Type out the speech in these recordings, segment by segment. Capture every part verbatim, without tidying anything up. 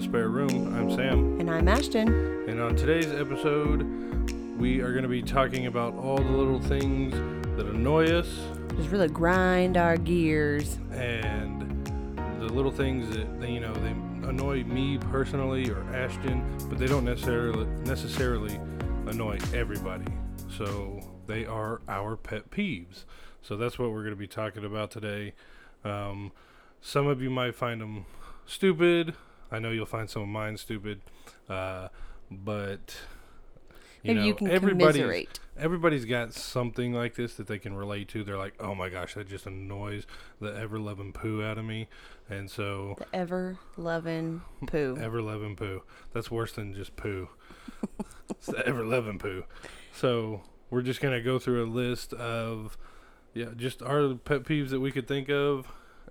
The Spare Room. I'm Sam. And I'm Ashton. And on today's episode, we are going to be talking about all the little things that annoy us. Just really grind our gears. And the little things that, they, you know, they annoy me personally or Ashton, but they don't necessarily necessarily annoy everybody. So they are our pet peeves. So that's what we're going to be talking about today. Um, some of you might find them stupid. I know you'll find some of mine stupid, uh, but you Maybe know, you can everybody's, commiserate. Everybody's got something like this that they can relate to. They're like, oh my gosh, that just annoys the ever-loving poo out of me. And so... The ever-loving poo. Ever-loving poo. That's worse than just poo. It's the ever-loving poo. So we're just going to go through a list of, yeah, just our pet peeves that we could think of.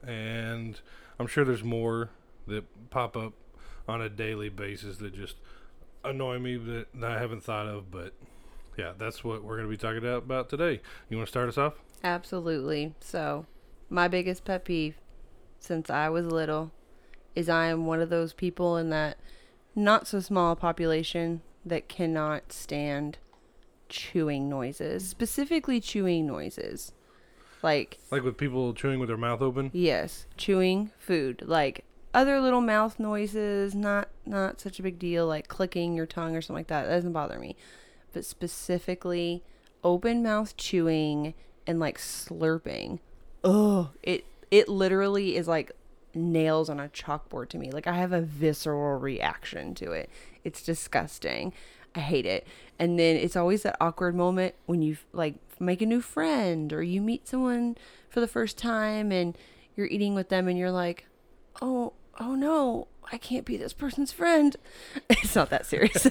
And I'm sure there's more that pop up on a daily basis that just annoy me that, that I haven't thought of, but yeah, that's what we're going to be talking about today. You want to start us off? Absolutely. So, my biggest pet peeve since I was little is I am one of those people in that not so small population that cannot stand chewing noises, specifically chewing noises. Like, like with people chewing with their mouth open? Yes, chewing food. Like, other little mouth noises, not not such a big deal, like clicking your tongue or something like that. That doesn't bother me. But specifically, open mouth chewing and like slurping. Oh, it it literally is like nails on a chalkboard to me. Like, I have a visceral reaction to it. It's disgusting. I hate it. And then it's always that awkward moment when you like make a new friend or you meet someone for the first time and you're eating with them and you're like, oh, oh no, I can't be this person's friend. It's not that serious.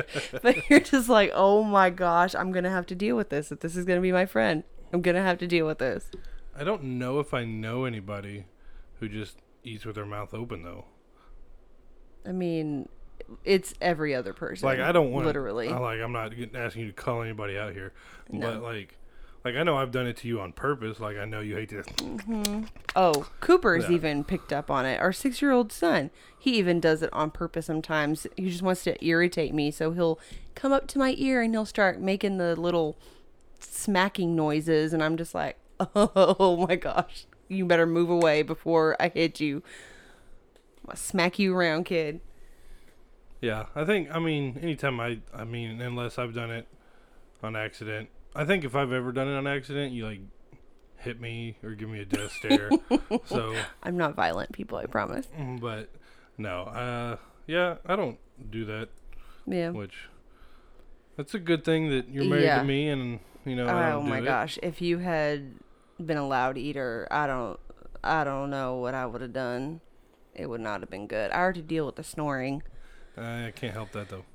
But you're just like, oh my gosh, I'm going to have to deal with this. If this is going to be my friend, I'm going to have to deal with this. I don't know if I know anybody who just eats with their mouth open, though. I mean, it's every other person. Like, I don't want literally. I, like, I'm not asking you to call anybody out here. No. But, like, like, I know I've done it to you on purpose. Like, I know you hate to. Mm-hmm. Oh, Cooper's yeah. even picked up on it. Our six-year-old son, he even does it on purpose sometimes. He just wants to irritate me, so he'll come up to my ear and he'll start making the little smacking noises, and I'm just like, oh my gosh, you better move away before I hit you. I'm gonna smack you around, kid. Yeah, I think, I mean, anytime I, I mean, unless I've done it on accident. I think if I've ever done it on accident, you, like, hit me or give me a death stare. So I'm not violent, people, I promise. But, no, uh, yeah, I don't do that. Yeah. Which, that's a good thing that you're married yeah. to me and, you know, I don't Oh do my it. gosh, if you had been a loud eater, I don't, I don't know what I would have done. It would not have been good. I already deal with the snoring. I can't help that, though.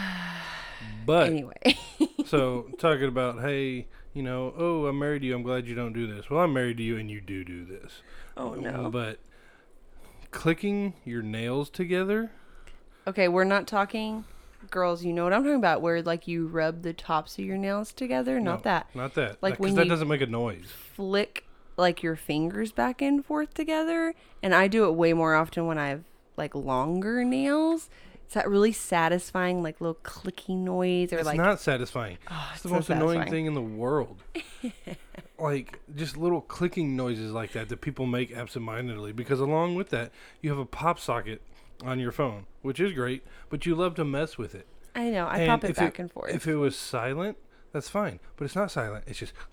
But anyway. So talking about, hey, you know, oh, I'm married to you, I'm glad you don't do this. Well, I'm married to you and you do do this. Oh no. But clicking your nails together. Okay, we're not talking, girls, you know what I'm talking about, where like you rub the tops of your nails together. Not no, that. Not that. Like that, when that you doesn't make a noise. Flick like your fingers back and forth together. And I do it way more often when I have like longer nails. It's that really satisfying, like, little clicking noise, or it's like. It's not satisfying. Oh, it's it's the so most satisfying. annoying thing in the world. Like, just little clicking noises like that that people make absentmindedly. Because along with that, you have a pop socket on your phone, which is great, but you love to mess with it. I know. I and pop it back it, and forth. If it was silent, that's fine. But it's not silent. It's just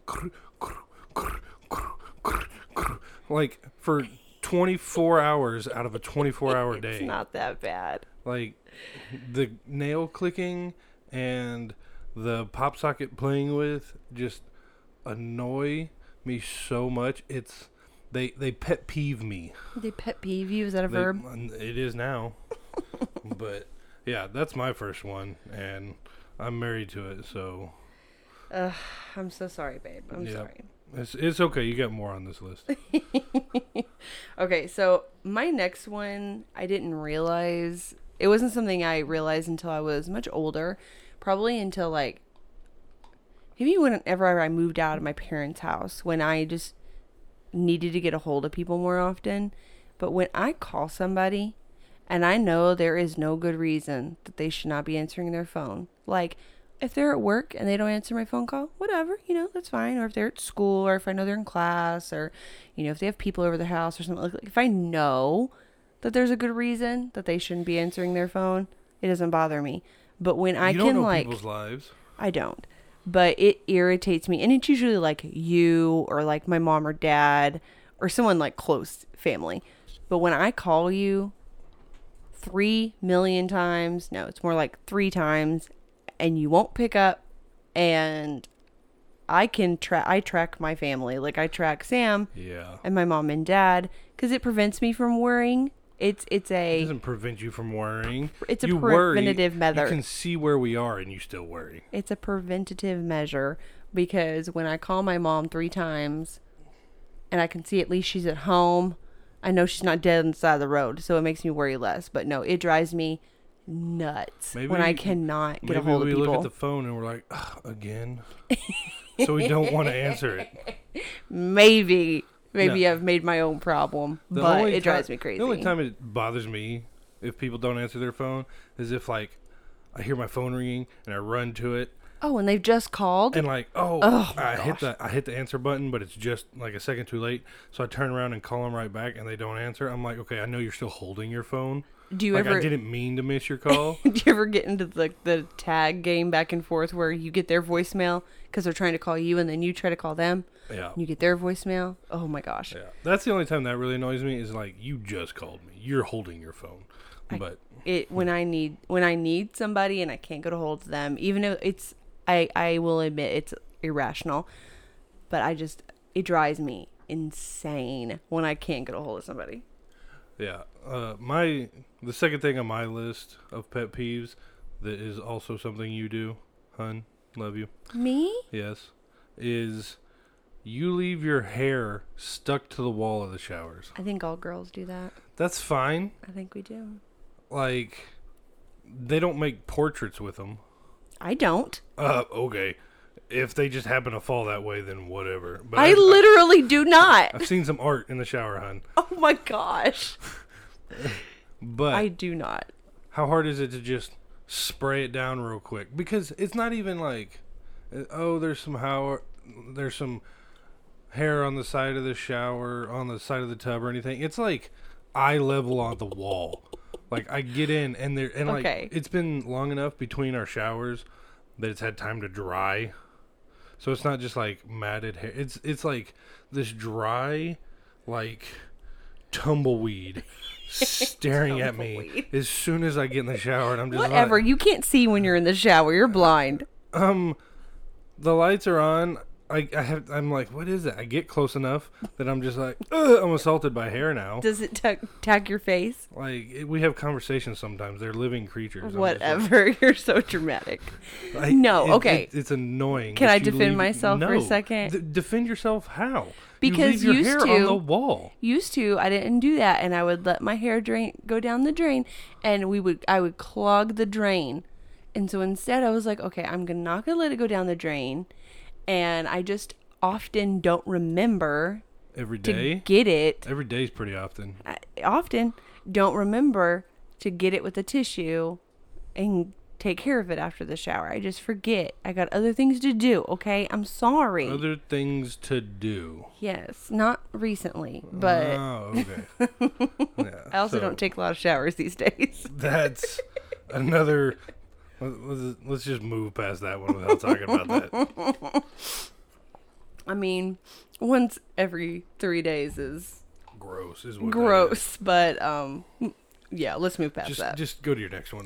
like for twenty-four hours out of a twenty-four hour day. It's not that bad. Like, the nail clicking and the pop socket playing with just annoy me so much. It's they they pet peeve me. They pet peeve you? Is that a they, verb? It is now. But yeah, that's my first one, and I'm married to it, so. Uh, I'm so sorry, babe. I'm yeah. sorry. It's it's okay. You got more on this list. Okay, so my next one, I didn't realize. It wasn't something I realized until I was much older. Probably until, like, maybe whenever I moved out of my parents' house, when I just needed to get a hold of people more often. But when I call somebody And I know there is no good reason that they should not be answering their phone. Like, if they're at work and they don't answer my phone call, whatever, you know, that's fine. Or if they're at school, or if I know they're in class, or, you know, if they have people over their house or something. Like, if I know that there's a good reason that they shouldn't be answering their phone, it doesn't bother me. But when I you can, don't know like, people's lives. I don't. But it irritates me. And it's usually like you or like my mom or dad or someone like close family. But when I call you three million times, no, it's more like three times, and you won't pick up, and I can track, I track my family. Like I track Sam Yeah. and my mom and dad because it prevents me from worrying. It's it's It a doesn't prevent you from worrying. it's a you preventative worry, measure. You can see where we are and you still worry. It's a preventative measure because when I call my mom three times and I can see at least she's at home, I know she's not dead on the side of the road, so it makes me worry less. But no, it drives me nuts Maybe, when I cannot get a hold of Maybe we people. look at the phone and we're like, "Ugh, again?" So we don't want to answer it. Maybe. Maybe No. I've made my own problem, The but only it drives ti- me crazy. The only time it bothers me if people don't answer their phone is if, like, I hear my phone ringing and I run to it Oh, and they've just called? and, like, oh, Oh, I hit gosh. the I hit the answer button, but it's just like a second too late. So I turn around and call them right back, and they don't answer. I'm like, okay, I know you're still holding your phone. Do you Like, ever I didn't mean to miss your call. do you ever get into the the tag game back and forth where you get their voicemail because they're trying to call you and then you try to call them? Yeah. You get their voicemail? Oh my gosh. Yeah. That's the only time that really annoys me is like, you just called me. You're holding your phone. I- But It when I need when I need somebody and I can't get a hold of them, even if it's I I will admit it's irrational, but I just it drives me insane when I can't get a hold of somebody. yeah, uh, my the second thing on my list of pet peeves that is also something you do, hun, love you. Me? Yes, is you leave your hair stuck to the wall of the showers. I think all girls do that. That's fine. I think we do. Like, they don't make portraits with them. I don't. Uh, okay. If they just happen to fall that way, then whatever. But I I've, literally do not. I've seen some art in the shower, hun. Oh my gosh. But I do not. how hard is it to just spray it down real quick? Because it's not even like, uh, oh, there's some how there's some hair on the side of the shower, on the side of the tub, or anything. It's like eye level on the wall. Like, I get in and there and like Okay. it's been long enough between our showers that it's had time to dry. So it's not just like matted hair. It's it's like this dry, like tumbleweed staring at me Tumbleweed. as soon as I get in the shower, and I'm just Whatever. like, You can't see when you're in the shower. You're blind. um, the lights are on. I, I have. I'm like, what is it? I get close enough that I'm just like, ugh, I'm assaulted by hair now. Does it tag tag your face? Like, it, we have conversations sometimes. They're living creatures. I'm just like- Whatever. You're so dramatic. I- No, it- okay. it- it's annoying. Can that I you defend leave- myself for a No. second? D- defend yourself how? Because you leave used your hair on to- the wall. Used to, I didn't do that, and I would let my hair drain go down the drain, and we would I would clog the drain, and so instead I was like, okay, I'm gonna not gonna let it go down the drain, and I just often don't remember Every to day. get it. Every day's pretty often. I often don't remember to get it with a tissue and take care of it after the shower. I just forget. I got other things to do, okay? I'm sorry. Other things to do. Yes, not recently, but Oh, okay. Yeah, I also so don't take a lot of showers these days. That's another. let- Let's, let's just move past that one without talking about that. I mean, once every three days is Gross is what. gross, but um, yeah, let's move that past is. that. Just, just go to your next one.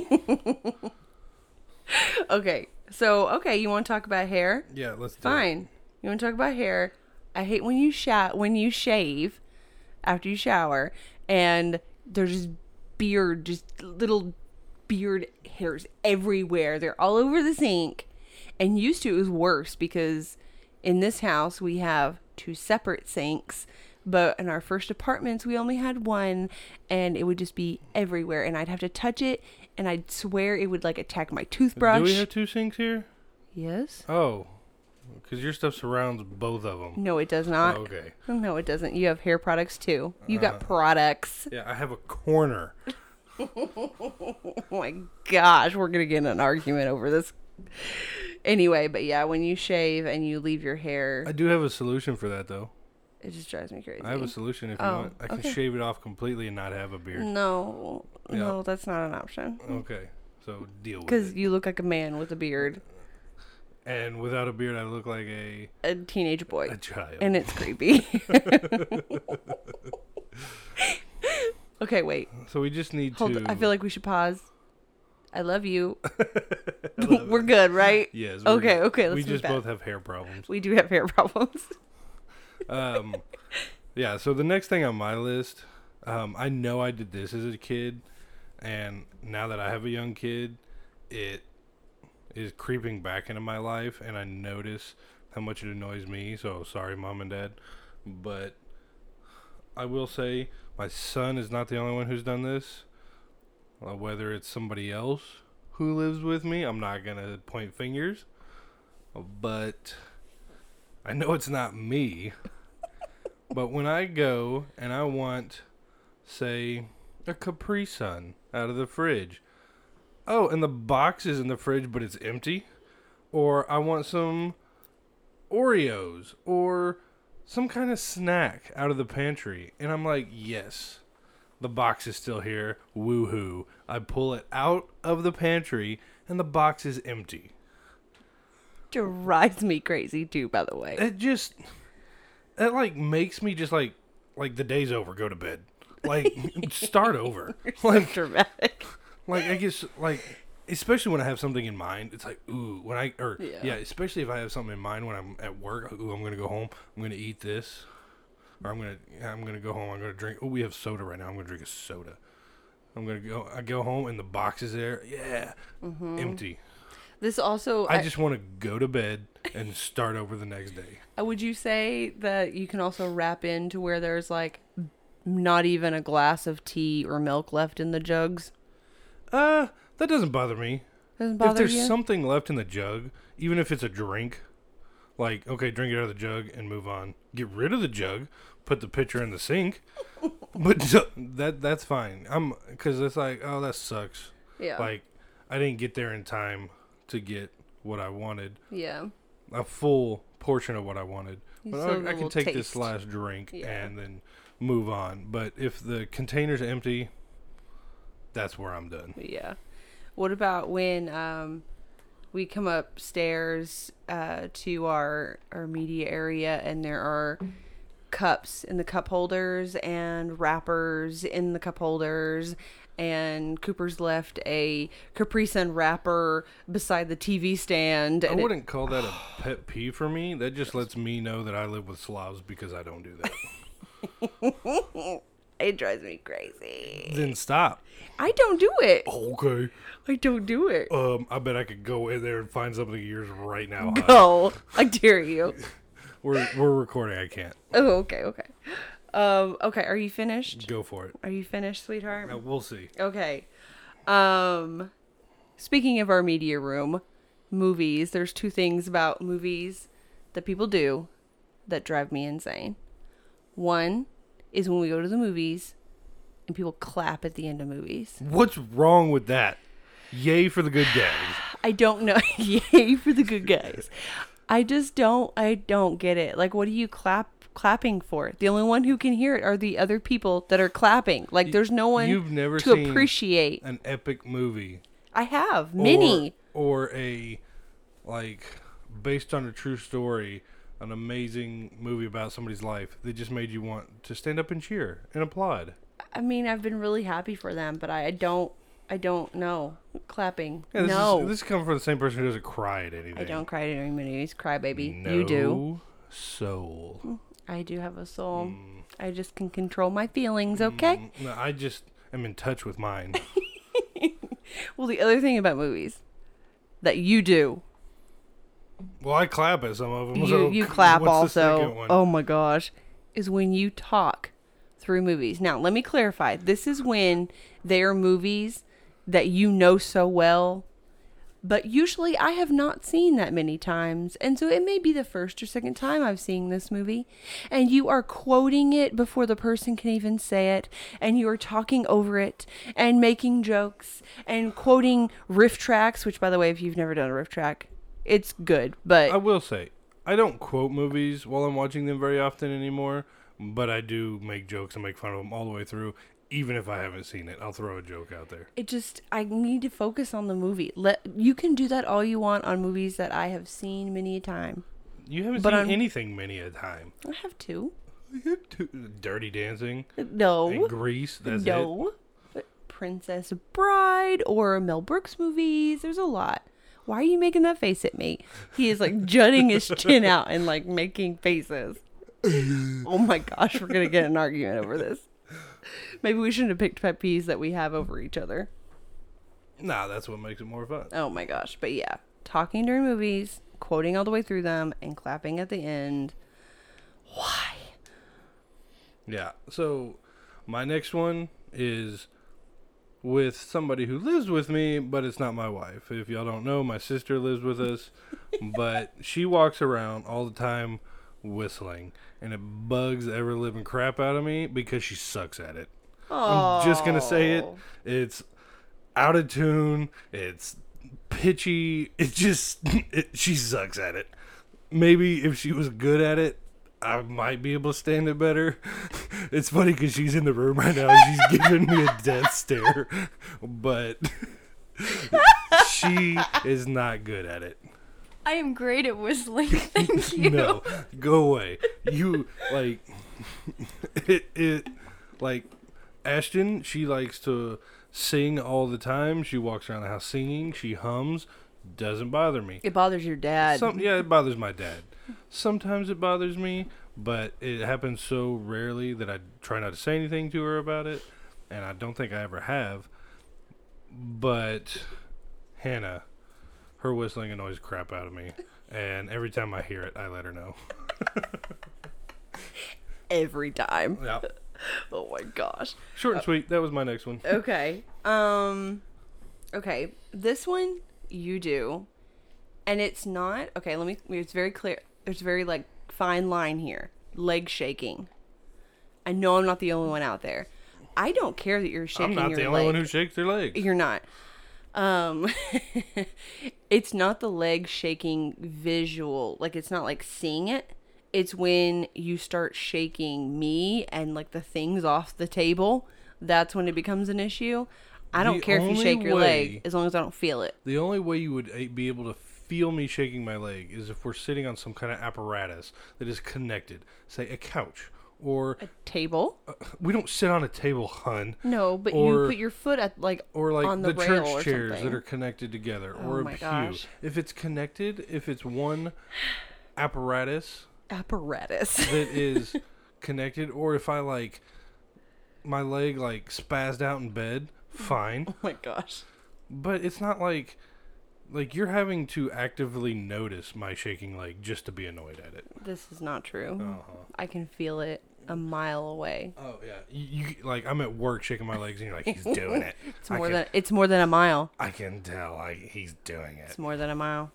Okay, so okay, you want to talk about hair? Yeah, let's. do it. Fine. You want to talk about hair? I hate when you sha- when you shave after you shower, and there's just beard, just little beard hairs everywhere. They're all over the sink. And used to it was worse because in this house we have two separate sinks, but in our first apartments we only had one, and it would just be everywhere, and I'd have to touch it, and I'd swear it would like attack my toothbrush. Do we have two sinks here? Yes. Oh, because your stuff surrounds both of them. No, it does not. Okay. No, it doesn't. You have hair products too. You got Uh, products. Yeah, I have a corner Oh my gosh, we're gonna get in an argument over this. Anyway, but yeah, when you shave and you leave your hair, I do have a solution for that, though. it just drives me crazy. I have a solution if you Oh, want. I can okay. shave it off completely and not have a beard. No, Yeah. no, that's not an option. Okay, so deal with Because it. you look like a man with a beard, And without a beard, I look like a a teenage boy, a child. and it's creepy. Okay, wait. So we just need Hold. to. I feel like we should pause. I love you. I love We're it. good, right? Yes. we're Okay, good. okay, let's We move just back. both have hair problems. We do have hair problems. Um, yeah. So the next thing on my list, um, I know I did this as a kid, and now that I have a young kid, it is creeping back into my life, and I notice how much it annoys me. So sorry, mom and dad, but I will say my son is not the only one who's done this. Uh, whether it's somebody else who lives with me, I'm not gonna point fingers, but I know it's not me. But when I go and I want, say, a Capri Sun out of the fridge, oh, and the box is in the fridge but it's empty, or I want some Oreos or some kind of snack out of the pantry, and I'm like, yes, the box is still here, woohoo. I pull it out of the pantry and the box is empty. Drives me crazy too, by the way. It just, it like makes me just like, like the day's over, go to bed. Like, start over. Like, Dramatic. like I guess, like, especially when I have something in mind, it's like, ooh, when I, or, Yeah. yeah, especially if I have something in mind when I'm at work, ooh, I'm going to go home, I'm going to eat this, or I'm going to, I'm going to go home, I'm going to drink, oh, we have soda right now, I'm going to drink a soda. I'm going to go, I go home and the box is there, yeah, Mm-hmm. empty. This also, I I, just want to go to bed and start over the next day. would you say that you can also wrap into where there's like not even a glass of tea or milk left in the jugs? Uh, that doesn't bother me. Doesn't If bother there's you? something left in the jug, even if it's a drink, like, okay, drink it out of the jug and move on. Get rid of the jug, put the pitcher in the sink, but ju- that that's fine. I'm because it's like, oh, that sucks. Yeah. Like, I didn't get there in time to get what I wanted, yeah. a full portion of what I wanted. You But still have a I, I can little take taste. this last drink Yeah. and then move on. But if the container's empty, that's where I'm done. Yeah. What about when um, we come upstairs uh, to our, our media area and there are cups in the cup holders and wrappers in the cup holders, and Cooper's left a Capri Sun wrapper beside the T V stand. I And it- wouldn't call that a pet peeve for me. That just lets me know that I live with slobs because I don't do that. it drives me crazy. Then stop. I don't do it. Okay. I don't do it. Um, I bet I could go in there and find something of yours right now. hon. Go. I dare you. We're we're recording. I can't. Oh, okay, okay. Um, okay, are you finished? Go for it. Are you finished, sweetheart? Uh, we'll see. Okay. Um, speaking of our media room, movies, there's two things about movies that people do that drive me insane. One is when we go to the movies and people clap at the end of movies. What's wrong with that? Yay for the good guys. I don't know. Yay for the good guys. I just don't, I don't get it. Like, what do you clap? clapping for? The only one who can hear it are the other people that are clapping. Like, there's no one You've never to seen appreciate. an epic movie. I have many. Or, or a, like, based on a true story, an amazing movie about somebody's life that just made you want to stand up and cheer and applaud. I mean, I've been really happy for them, but I, I don't, I don't know. Clapping. Yeah, this no. Is, this comes from the same person who doesn't cry at anything. I don't cry at any movies. Cry baby. No You do. soul. I do have a soul. Mm. I just can control my feelings, okay? Mm, no, I just am in touch with mine. Well, the other thing about movies that you do, Well, I clap at some of them. you, so you clap what's the also. second one? Oh my gosh. Is when you talk through movies. Now, let me clarify. This is when they are movies that you know so well But usually I have not seen that many times. And so it may be the first or second time I've seen this movie. And you are quoting it before the person can even say it. And you are talking over it and making jokes and quoting riff tracks, which, by the way, if you've never done a riff track, it's good. But I will say, I don't quote movies while I'm watching them very often anymore. But I do make jokes and make fun of them all the way through. Even if I haven't seen it, I'll throw a joke out there. It just, I need to focus on the movie. Let You can do that all you want on movies that I have seen many a time. You haven't But seen I'm- anything many a time. I have two. Dirty Dancing No. and Grease, that's it. no. But Princess Bride or Mel Brooks movies. There's a lot. Why are you making that face at me? He is like jutting his chin out and like making faces. Oh my gosh, we're going to get an argument over this. Maybe we shouldn't have picked pet peeves that we have over each other. Nah, that's what makes it more fun. Oh my gosh. But yeah, talking during movies, quoting all the way through them, and clapping at the end. Why? Yeah, so my next one is with somebody who lives with me, but it's not my wife. If y'all don't know, my sister lives with us, but she walks around all the time whistling, and it bugs the ever living crap out of me because she sucks at it. Oh. I'm just gonna say it. It's out of tune. It's pitchy. It just it, she sucks at it. Maybe if she was good at it, I might be able to stand it better. It's funny because she's in the room right now. She's giving me a death stare, but she is not good at it. I am great at whistling. Thank you. No, go away. You like it. It like Ashton. She likes to sing all the time. She walks around the house singing. She hums. Doesn't bother me. It bothers your dad. Some, yeah, it bothers my dad. Sometimes it bothers me, but it happens so rarely that I try not to say anything to her about it, and I don't think I ever have. But Hannah, her whistling annoys the crap out of me, and every time I hear it, I let her know. Every time. Yeah. Oh my gosh. Short and sweet. That was my next one. Okay. Um okay, this one you do. And it's not okay, let me it's very clear. There's a very like fine line here. Leg shaking. I know I'm not the only one out there. I don't care that you're shaking I'm not your the only leg. one who shakes their legs. You're not. Um it's not the leg shaking visual. Like it's not like seeing it. It's when you start shaking me and like the things off the table. That's when it becomes an issue. I don't The care if you only shake your way- leg as long as I don't feel it. The only way you would a- be able to feel me shaking my leg is if we're sitting on some kind of apparatus that is connected, say a couch, or A table? uh, we don't sit on a table, hun, No, but or- you put your foot at like or like on the, the, rail church or chairs something. that are connected together, Oh or a my pew. gosh. If it's connected, if it's one apparatus apparatus. that is connected, or if I like my leg like spazzed out in bed, fine. Oh my gosh. But it's not like like you're having to actively notice my shaking leg just to be annoyed at it. This is not true. Uh-huh. I can feel it a mile away. Oh yeah, you, you like I'm at work shaking my legs and you're like he's doing it. It's I more can, than it's more than a mile. I can tell like he's doing it. It's more than a mile.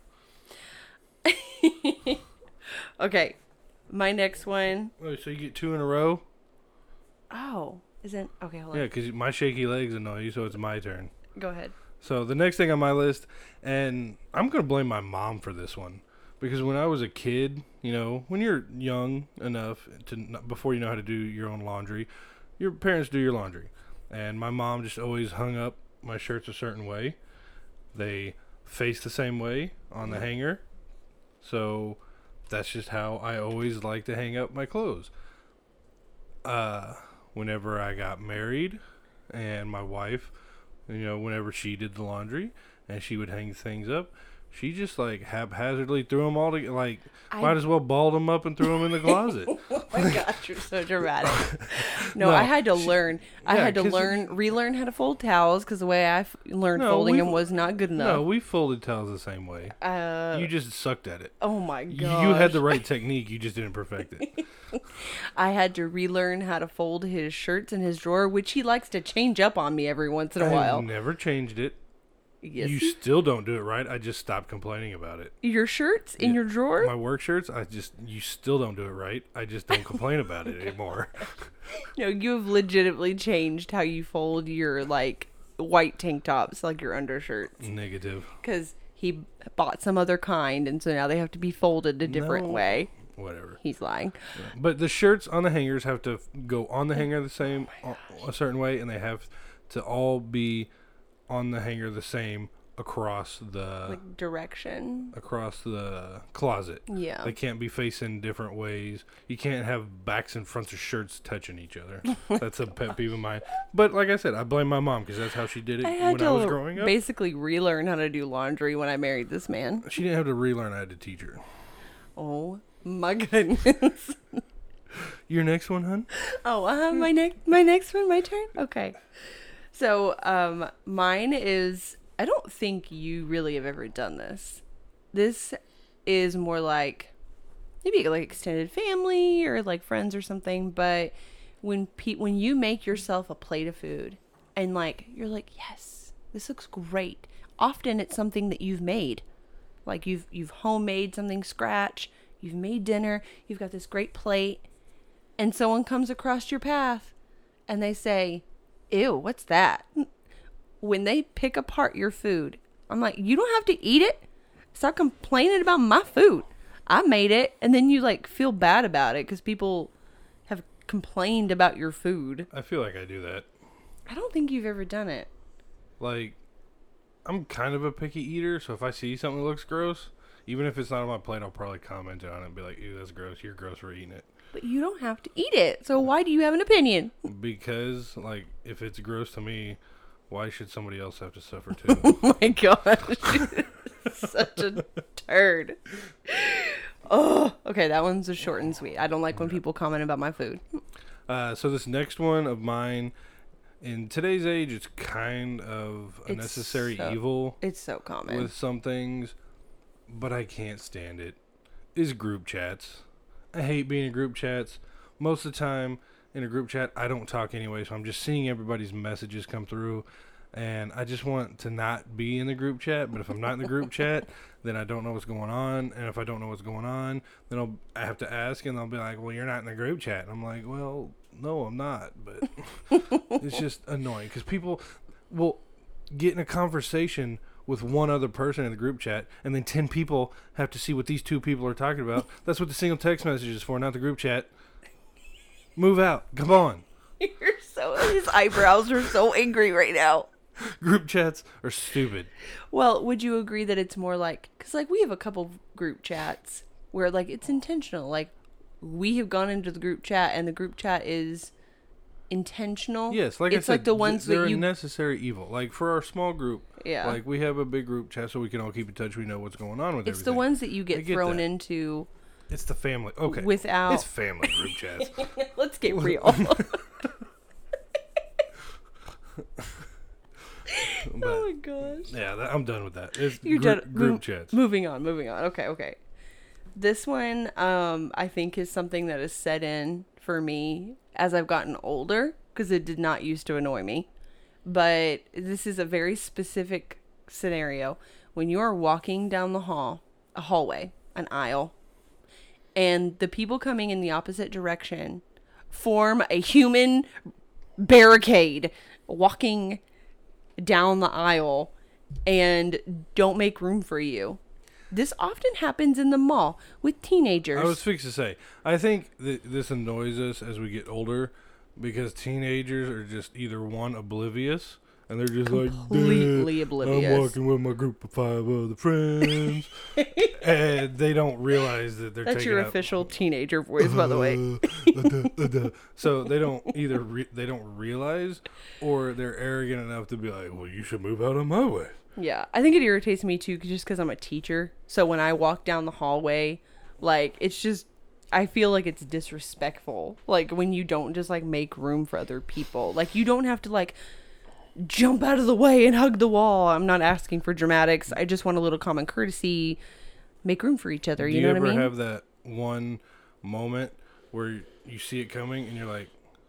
Okay. My next one. Oh, so you get two in a row? Oh, isn't okay, hold on. Yeah, because my shaky legs annoy you, so it's my turn. Go ahead. So the next thing on my list, and I'm gonna blame my mom for this one, because when I was a kid, you know, when you're young enough to n- before you know how to do your own laundry, your parents do your laundry, and my mom just always hung up my shirts a certain way. They face the same way on the hanger, so that's just how I always like to hang up my clothes. Uh, whenever I got married, and my wife, you know, whenever she did the laundry and she would hang things up, she just like haphazardly threw them all together. Like, I- might as well balled them up and threw them in the closet. Oh my gosh, you're so dramatic. No, No, I had to she- learn. I yeah, had to 'cause- learn, relearn how to fold towels because the way I f- learned No, folding we've- them was not good No, enough. we folded towels the same way. uh, You just sucked at it. oh my You gosh. you had the right technique. You just didn't perfect it. I had to relearn how to fold his shirts in his drawer, which he likes to change up on me every once in a I've while. never changed it. Yes. You still don't do it right. I just stopped complaining about it. Your shirts in Yeah. your drawer? My work shirts, I just, you still don't do it right. I just don't complain about it anymore. No, you have legitimately changed how you fold your, like, white tank tops, like your undershirts. Negative. Because he bought some other kind, and so now they have to be folded a different No. way. Whatever. He's lying. But the shirts on the hangers have to f- go on the hanger the same, Oh a certain way, and they have to all be on the hanger the same across the Like, direction. across the closet. Yeah. They can't be facing different ways. You can't have backs and fronts of shirts touching each other. That's a pet peeve of mine. But like I said, I blame my mom because that's how she did it I had when to I was growing up. basically relearn how to do laundry when I married this man. She didn't have to relearn. I had to teach her. Oh my goodness. Your next one, hun? Oh, uh, my next, my next one, my turn. Okay. So, um, mine is. I don't think you really have ever done this. This is more like maybe like extended family or like friends or something. But when pe- when you make yourself a plate of food and like you're like, yes, this looks great. Often it's something that you've made, like you've you've homemade something scratch. You've made dinner. You've got this great plate. And someone comes across your path and they say, ew, what's that? When they pick apart your food, I'm like, you don't have to eat it. Stop complaining about my food. I made it. And then you like feel bad about it because people have complained about your food. I feel like I do that. I don't think you've ever done it. Like, I'm kind of a picky eater, so if I see something that looks gross, even if it's not on my plate, I'll probably comment on it and be like, ew, that's gross. You're gross for eating it. But you don't have to eat it. So why do you have an opinion? Because, like, if it's gross to me, why should somebody else have to suffer too? Oh my gosh. Such a turd. Oh, okay. That one's a short and sweet. I don't like when people comment about my food. Uh, so this next one of mine, in today's age, it's kind of a It's necessary so- evil It's so common. with some things, but I can't stand it, is group chats. I hate being in group chats. Most of the time in a group chat, I don't talk anyway, so I'm just seeing everybody's messages come through, and I just want to not be in the group chat. But if I'm not in the group chat, then I don't know what's going on, and if I don't know what's going on, then I'll I have to ask, and they'll be like, well, you're not in the group chat. And I'm like, well, no, I'm not, but it's just annoying because people will get in a conversation with one other person in the group chat, and then ten people have to see what these two people are talking about. That's what the single text message is for, not the group chat. Move out. Come on. You're so his eyebrows are so angry right now. Group chats are stupid. Well, would you agree that it's more like because like we have a couple group chats where like it's intentional. Like we have gone into the group chat and the group chat is intentional. Yes, like it's I said, like the ones they're that you a necessary evil. Like for our small group, yeah. like we have a big group chat so we can all keep in touch. We know what's going on with it's everything. the ones that you I get, get thrown that. into It's the family. Okay. without. It's family group chats. Let's get real. But, Oh my gosh. yeah, that, I'm done with that. It's You're group, done. group Mo- chats. Moving on, moving on. Okay, okay. This one, um, I think is something that has set in for me as I've gotten older because it did not used to annoy me. But this is a very specific scenario when you are walking down the hall, a hallway, an aisle, and the people coming in the opposite direction form a human barricade walking down the aisle and don't make room for you. This often happens in the mall with teenagers. I was fixed to say, I think that this annoys us as we get older because teenagers are just either one, oblivious, and they're just Completely like, oblivious. I'm walking with my group of five other friends, and they don't realize that they're That's taking your out- official teenager voice, by the way. uh, uh, uh, so they don't either re- they don't realize, or they're arrogant enough to be like, well, you should move out of my way. Yeah, I think it irritates me too, just because I'm a teacher. So when I walk down the hallway, like it's just, I feel like it's disrespectful. Like when you don't just like make room for other people. Like you don't have to like jump out of the way and hug the wall. I'm not asking for dramatics. I just want a little common courtesy. Make room for each other. Do You you, know ever what I mean? have that one moment where you see it coming and you're like,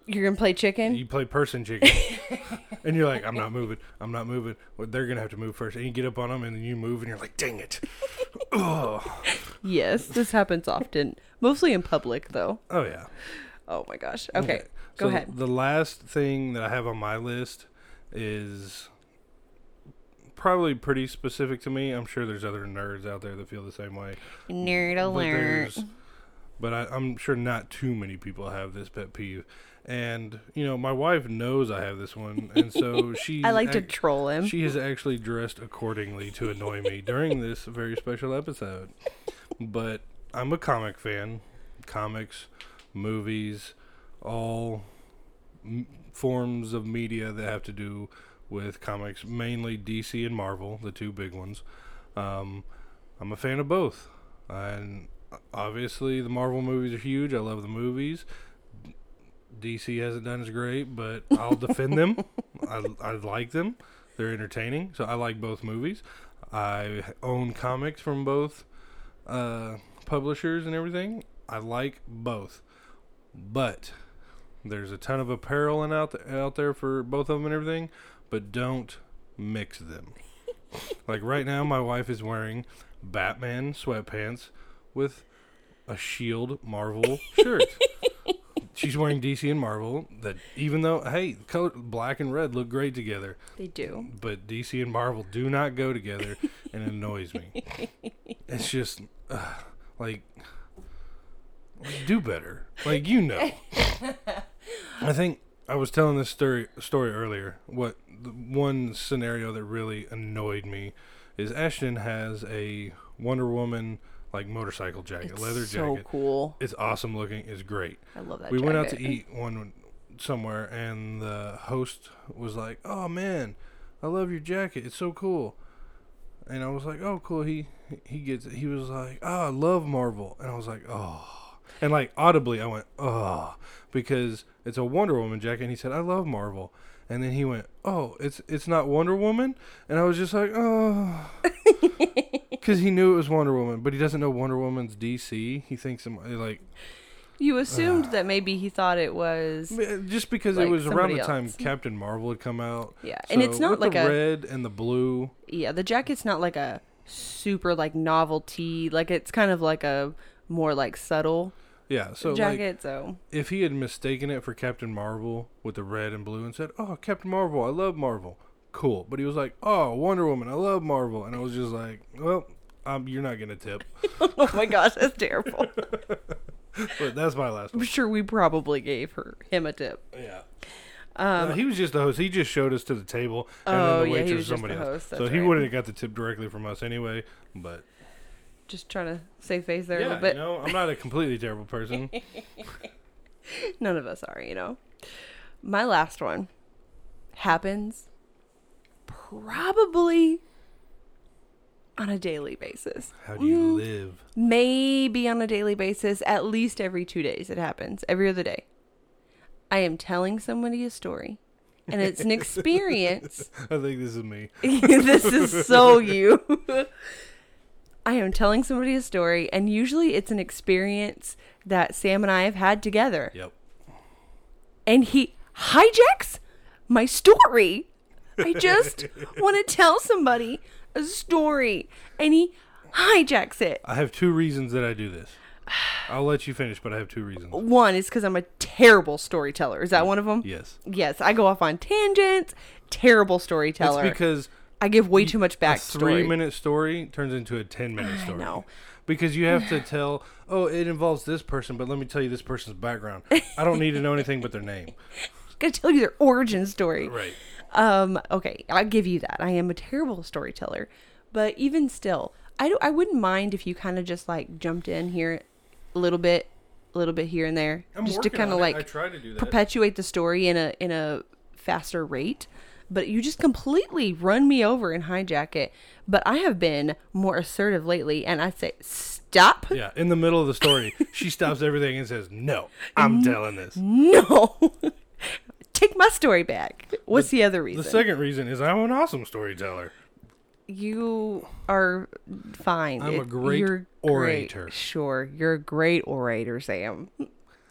You're gonna play chicken? You play person chicken. And you're like, I'm not moving. I'm not moving. Well, they're going to have to move first. And you get up on them and then you move and you're like, dang it. Ugh. Yes, this happens often. Mostly in public, though. Oh, yeah. Oh, my gosh. Okay, Okay. go So ahead. The last thing that I have on my list is probably pretty specific to me. I'm sure there's other nerds out there that feel the same way. Nerd But alert. there's- But I, I'm sure not too many people have this pet peeve. And, you know, my wife knows I have this one. And so she... I like to troll him. She has actually dressed accordingly to annoy me during this very special episode. But I'm a comic fan. Comics, movies, all m- forms of media that have to do with comics, mainly D C and Marvel, the two big ones. Um, I'm a fan of both. And obviously the Marvel movies are huge. I love the movies. D C hasn't done as great, but I'll defend them. I, I like them. They're entertaining, so I like both movies. I own comics from both uh, publishers and everything. I like both. But there's a ton of apparel and out, th- out there for both of them and everything, but don't mix them. Like right now, my wife is wearing Batman sweatpants with a Shield Marvel shirt. She's wearing D C and Marvel. That even though, hey, color black and red look great together, They do. but D C and Marvel do not go together, and it annoys me. It's just uh, like, do better. Like, you know. I think I was telling this story story earlier. What the one scenario that really annoyed me is Ashton has a Wonder Woman like motorcycle jacket, It's leather so jacket. cool. It's awesome looking. It's great. I love that We went out to jacket. eat one somewhere, and the host was like, "Oh man, I love your jacket. It's so cool." And I was like, "Oh, cool." He he gets it. He was like, "Oh, I love Marvel," and I was like, "Oh," and like audibly, I went, "Oh," because it's a Wonder Woman jacket. And he said, "I love Marvel," and then he went, "Oh, it's it's not Wonder Woman," and I was just like, "Oh." Because he knew it was Wonder Woman, but he doesn't know Wonder Woman's D C. He thinks it, like You assumed that maybe he thought it was. just because Like it was around the somebody time else. Captain Marvel had come out. Yeah, and it's So not with like the a- red and the blue. Yeah, the jacket's not like a super like novelty. Like it's kind of like a more like subtle Yeah, so like jacket. So if he had mistaken it for Captain Marvel with the red and blue and said, "Oh, Captain Marvel, I love Marvel," cool. But he was like, "Oh, Wonder Woman, I love Marvel," and I was just like, "Well, um, you're not gonna tip." oh my gosh, that's terrible. But that's my last I'm one. sure we probably gave her him a tip. Yeah. Um, No, he was just the host. He just showed us to the table, and Oh, then the yeah, he waitress was was just somebody the else. host, So that's he right. wouldn't have got the tip directly from us anyway. But just trying to save face there a yeah, little bit. you know, I'm not a completely terrible person. None of us are, you know. My last one happens probably on a daily basis. How do you Mm, live? Maybe on a daily basis, at least every two days it happens, every other day. I am telling somebody a story, and it's an experience. I think this is me. This is so you. I am telling somebody a story, and usually it's an experience that Sam and I have had together. Yep. And he hijacks my story. I just want to tell somebody a story, and he hijacks it. I have two reasons that I do this. I'll let you finish, but I have two reasons. One is because I'm a terrible storyteller. Is that one of them? Yes. Yes, I go off on tangents. Terrible storyteller. It's because I give way too much a backstory. three-minute story turns into a ten-minute I story. know. Because you have to tell, oh, it involves this person, but let me tell you this person's background. I don't need to know anything but their name. Gotta tell you their origin story. Right. Um, okay, I'll give you that. I am a terrible storyteller. But even still, I don't I wouldn't mind if you kind of just like jumped in here a little bit, a little bit here and there. I'm just to working kind of on it. like I try to do that. perpetuate the story in a in a faster rate. But you just completely run me over and hijack it. But I have been more assertive lately, and I say, stop. Yeah, in the middle of the story, she stops everything and says, no, I'm telling this. No. Take my story back. What's the, other reason? The second reason is I'm an awesome storyteller. You are fine. I'm a It- great you're orator. Great. Sure, you're a great orator, Sam.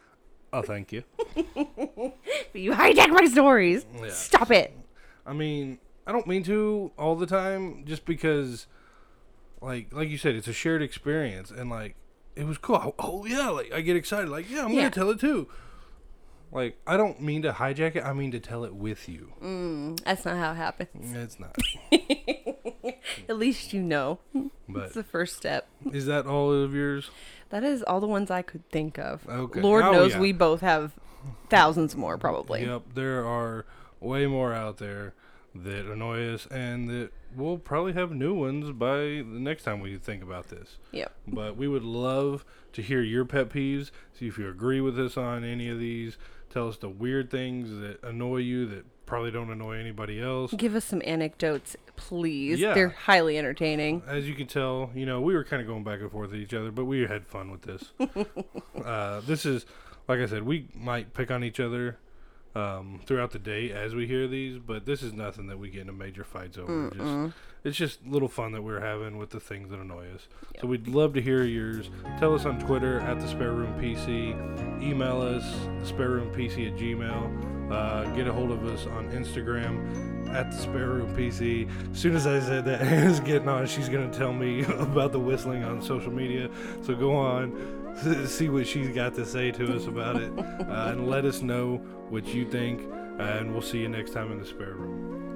Oh, thank you. But you hijack my stories. Yeah. Stop it. I mean, I don't mean to all the time, just because, like, like you said, it's a shared experience, and like, it was cool. Oh, oh yeah, like I get excited. Like, yeah, I'm Yeah. gonna tell it too. Like, I don't mean to hijack it. I mean to tell it with you. Mm, that's not how it happens. It's not. At least you know. But It's the first step. is that all of yours? That is all the ones I could think of. Okay. Lord Oh, knows yeah. we both have thousands more, probably. Yep, there are way more out there that annoy us, and that we'll probably have new ones by the next time we think about this. Yep. But we would love to hear your pet peeves, see if you agree with us on any of these. Tell us the weird things that annoy you that probably don't annoy anybody else. Give us some anecdotes, please. Yeah. They're highly entertaining. As you can tell, you know, we were kind of going back and forth with each other, but we had fun with this. uh, this is, like I said, we might pick on each other um, throughout the day as we hear these, but this is nothing that we get into major fights over. Just, it's just little fun that we're having with the things that annoy us. Yep. So we'd love to hear yours. Tell us on Twitter at the Spare Room P C. Email us spareroompc at gmail. Uh, get a hold of us on Instagram at the Spare Room P C. As soon as I said that, Hannah's getting on. She's gonna tell me about the whistling on social media. So go on. See what she's got to say to us about it, uh, and let us know what you think, and we'll see you next time in the Spare Room.